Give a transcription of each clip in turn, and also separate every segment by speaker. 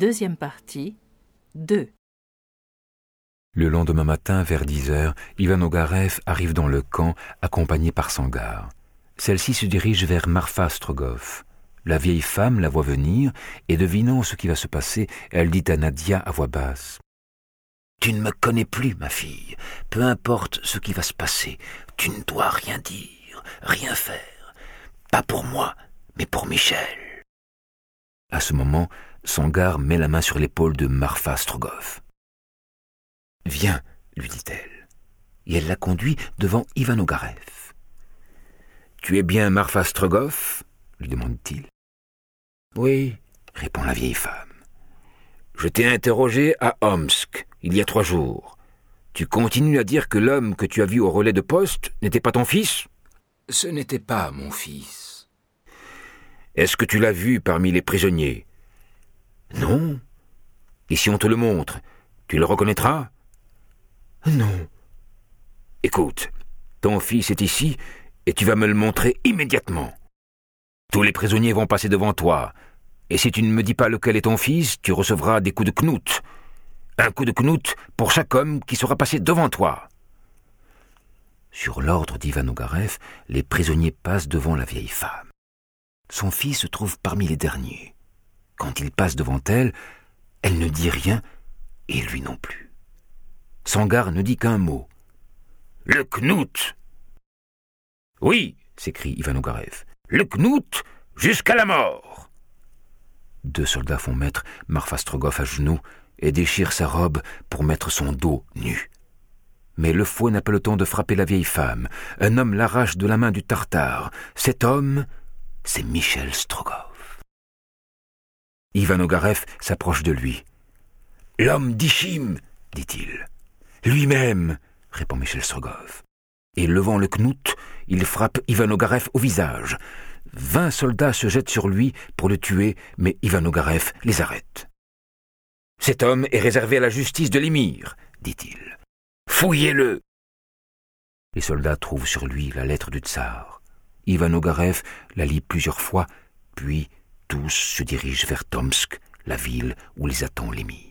Speaker 1: Deuxième partie, 2.
Speaker 2: Le lendemain matin, vers 10h, Ivan Ogarev arrive dans le camp, accompagné par Sangar. Celle-ci se dirige vers Marfa Strogov. La vieille femme la voit venir, et devinant ce qui va se passer, elle dit à Nadia à voix basse.
Speaker 3: « Tu ne me connais plus, ma fille. Peu importe ce qui va se passer, tu ne dois rien dire, rien faire. Pas pour moi, mais pour Michel. »
Speaker 2: À ce moment, Sangar met la main sur l'épaule de Marfa Strogov. « Viens, lui dit-elle, et elle la conduit devant Ivan Ogarev. « Tu es bien Marfa Strogov ?» lui demande-t-il. « Oui, répond la vieille femme. « Je t'ai interrogé à Omsk, il y a 3 jours. Tu continues à dire que l'homme que tu as vu au relais de poste n'était pas ton fils ?»«
Speaker 3: Ce n'était pas mon fils. »«
Speaker 2: Est-ce que tu l'as vu parmi les prisonniers ?»« Non. »« Et si on te le montre, tu le reconnaîtras ?»« Non. »« Écoute, ton fils est ici et tu vas me le montrer immédiatement. Tous les prisonniers vont passer devant toi, et si tu ne me dis pas lequel est ton fils, tu recevras des coups de knout. Un coup de knout pour chaque homme qui sera passé devant toi. » Sur l'ordre d'Ivan Ogarev, les prisonniers passent devant la vieille femme. Son fils se trouve parmi les derniers. Quand il passe devant elle, elle ne dit rien, et lui non plus. Sangar ne dit qu'un mot. « Le knout !»« Oui !» s'écrie Ivan Ogarev. « Le knout jusqu'à la mort !» 2 soldats font mettre Marfa Strogov à genoux et déchirent sa robe pour mettre son dos nu. Mais le fouet n'a pas le temps de frapper la vieille femme. Un homme l'arrache de la main du Tartare. Cet homme, c'est Michel Strogov. Ivan Ogarev s'approche de lui. « L'homme d'Ichim !» dit-il. « Lui-même !» répond Michel Strogov. Et levant le knout, il frappe Ivan Ogarev au visage. 20 soldats se jettent sur lui pour le tuer, mais Ivan Ogarev les arrête. « Cet homme est réservé à la justice de l'émir, dit-il. Fouillez-le !» Les soldats trouvent sur lui la lettre du tsar. Ivan Ogarev la lit plusieurs fois, puis tous se dirigent vers Tomsk, la ville où les attend l'émir.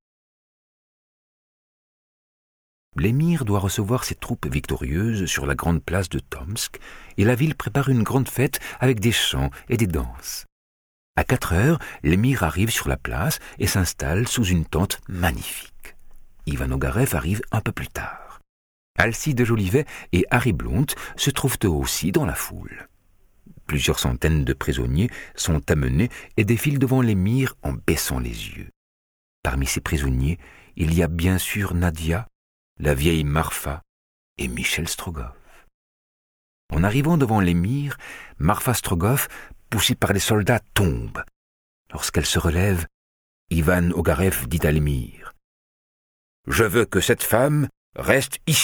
Speaker 2: L'émir doit recevoir ses troupes victorieuses sur la grande place de Tomsk, et la ville prépare une grande fête avec des chants et des danses. À 4 heures, l'émir arrive sur la place et s'installe sous une tente magnifique. Ivan Ogarev arrive un peu plus tard. Alcide de Jolivet et Harry Blount se trouvent eux aussi dans la foule. Plusieurs centaines de prisonniers sont amenés et défilent devant l'émir en baissant les yeux. Parmi ces prisonniers, il y a bien sûr Nadia, la vieille Marfa et Michel Strogov. En arrivant devant l'émir, Marfa Strogov, poussée par les soldats, tombe. Lorsqu'elle se relève, Ivan Ogarev dit à l'émir « Je veux que cette femme reste ici. »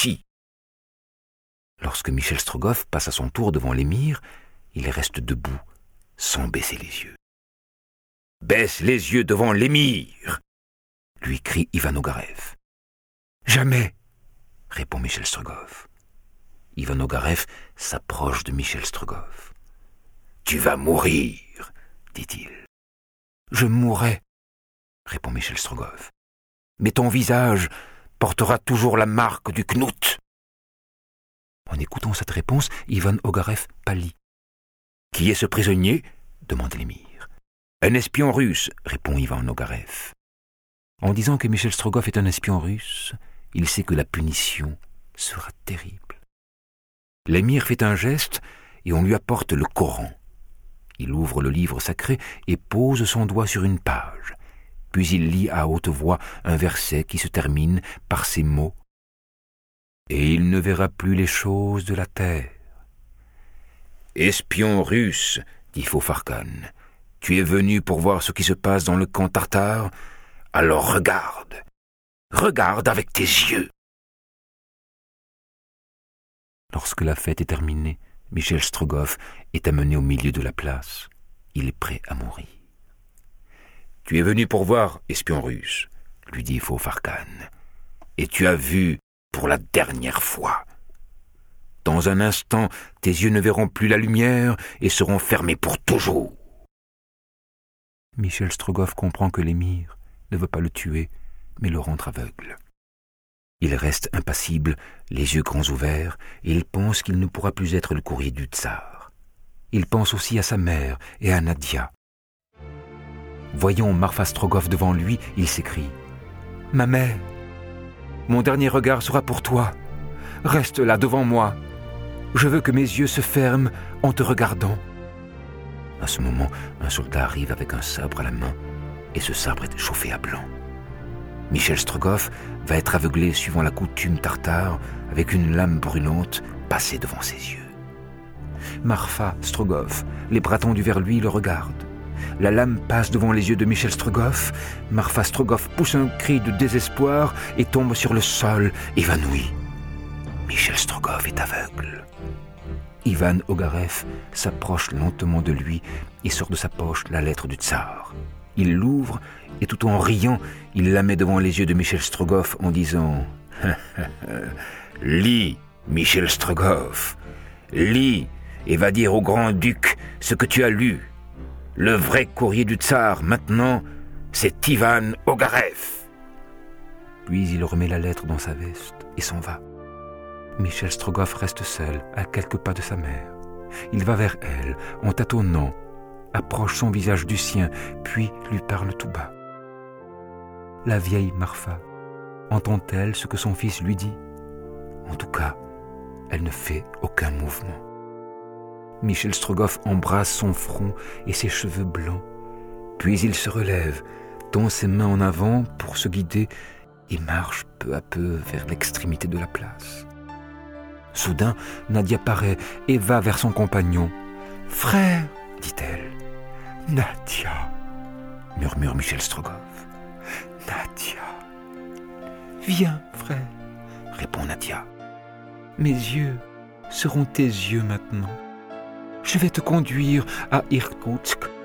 Speaker 2: Lorsque Michel Strogov passe à son tour devant l'émir, il reste debout, sans baisser les yeux. « Baisse les yeux devant l'émir !» lui crie Ivan Ogarev. « Jamais !» répond Michel Strogov. Ivan Ogarev s'approche de Michel Strogov. « Tu vas mourir, dit-il. »« Je mourrai, répond Michel Strogov. Mais ton visage portera toujours la marque du knout. » En écoutant cette réponse, Ivan Ogarev pâlit. « Qui est ce prisonnier ?» demande l'émir. « Un espion russe, répond Ivan Ogarev. En disant que Michel Strogov est un espion russe, il sait que la punition sera terrible. L'émir fait un geste et on lui apporte le Coran. Il ouvre le livre sacré et pose son doigt sur une page. Puis il lit à haute voix un verset qui se termine par ces mots « Et il ne verra plus les choses de la terre. » « Espion russe, dit Fofarkan, tu es venu pour voir ce qui se passe dans le camp tartare ? Alors regarde. Regarde avec tes yeux. » Lorsque la fête est terminée, Michel Strogov est amené au milieu de la place. Il est prêt à mourir. « Tu es venu pour voir, espion russe, lui dit Fofarkan, et tu as vu pour la dernière fois. Dans un instant, tes yeux ne verront plus la lumière et seront fermés pour toujours. » Michel Strogov comprend que l'émir ne veut pas le tuer, mais le rendre aveugle. Il reste impassible, les yeux grands ouverts, et il pense qu'il ne pourra plus être le courrier du tsar. Il pense aussi à sa mère et à Nadia. Voyant Marfa Strogoff devant lui, il s'écrie « Ma mère, mon dernier regard sera pour toi. Reste là devant moi. Je veux que mes yeux se ferment en te regardant. » À ce moment, un soldat arrive avec un sabre à la main, et ce sabre est chauffé à blanc. Michel Strogoff va être aveuglé suivant la coutume tartare, avec une lame brûlante passée devant ses yeux. Marfa Strogoff, les bras tendus vers lui, le regarde. La lame passe devant les yeux de Michel Strogoff. Marfa Strogoff pousse un cri de désespoir et tombe sur le sol, évanoui. Michel Strogoff est aveugle. Ivan Ogarev s'approche lentement de lui et sort de sa poche la lettre du tsar. Il l'ouvre et tout en riant, il la met devant les yeux de Michel Strogoff en disant « Lis, Michel Strogoff, lis et va dire au grand-duc ce que tu as lu. Le vrai courrier du tsar, maintenant, c'est Ivan Ogarev. » Puis il remet la lettre dans sa veste et s'en va. Michel Strogoff reste seul, à quelques pas de sa mère. Il va vers elle, en tâtonnant, approche son visage du sien, puis lui parle tout bas. La vieille Marfa entend-elle ce que son fils lui dit? En tout cas, elle ne fait aucun mouvement. Michel Strogoff embrasse son front et ses cheveux blancs, puis il se relève, tend ses mains en avant pour se guider et marche peu à peu vers l'extrémité de la place. Soudain, Nadia paraît et va vers son compagnon. « Frère !» dit-elle. « Nadia !» murmure Michel Strogoff. « Nadia !»« Viens, frère !» répond Nadia. « Mes yeux seront tes yeux maintenant. Je vais te conduire à Irkoutsk